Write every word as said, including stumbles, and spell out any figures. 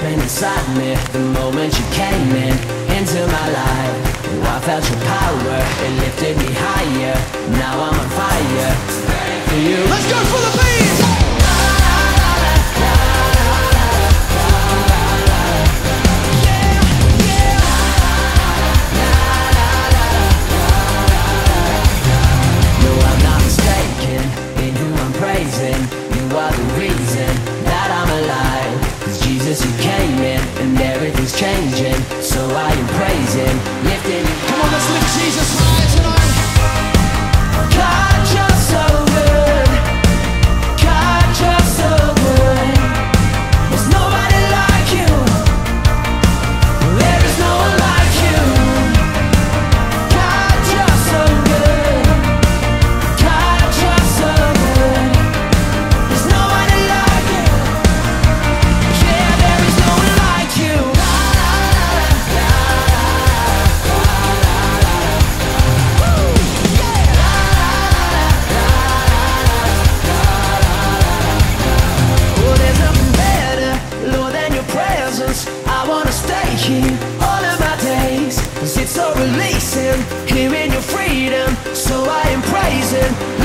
jumping inside me the moment you came in into my life. Oh, I felt your power, it lifted me higher. Now I'm on fire for you. Let's go for the beat! You are the reason that I'm alive. 'Cause Jesus, you came in and everything's changing. So I am praising, lifting. Come on, let's lift Jesus high tonight. God, you're so good. God, you're so good. There's nobody like you. There is no one like you. God, you're so good. God, you're so good. There's nobody like you. Yeah, there is no one like you. Oh, there's nothing better, Lord, than your presence. I wanna stay here all of my days. 'Cause it's so releasing, here in your freedom. So I am praising.